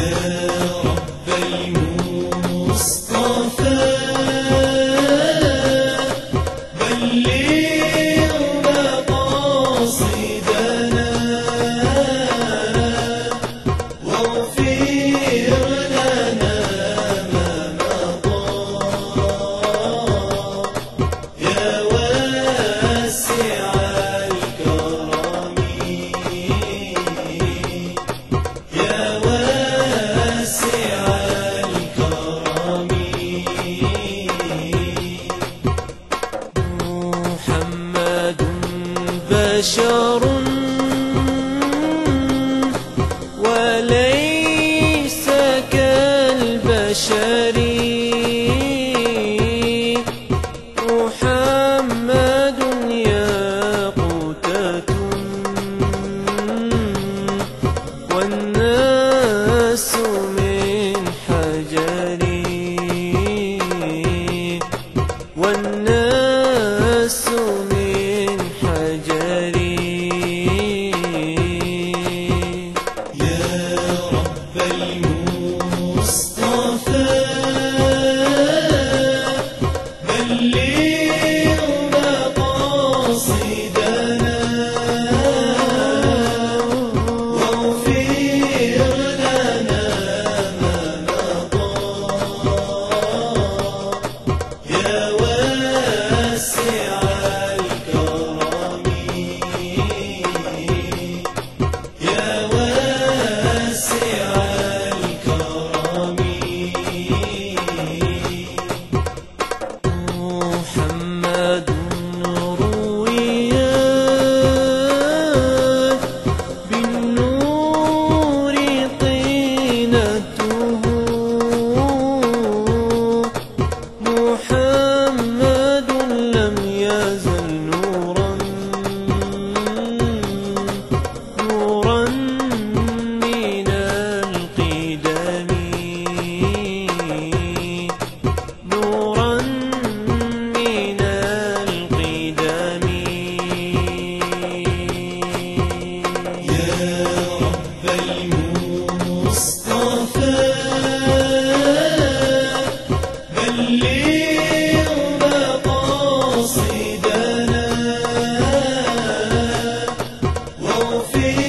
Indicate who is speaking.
Speaker 1: بشر وليس كالبشر محمد ياقوتة والناس من حجر والناس من حجر
Speaker 2: يا رب المصطفى بلغ مقاصدنا واغفر لنا ما مضى يا واسع الكرم يا واسع الكرم
Speaker 1: محمد رويت بالنور طينته محمد لم يزل نورا نورا من القدم نورا من القدم
Speaker 2: يا رب المصطفى بلغ مقاصدنا واغفر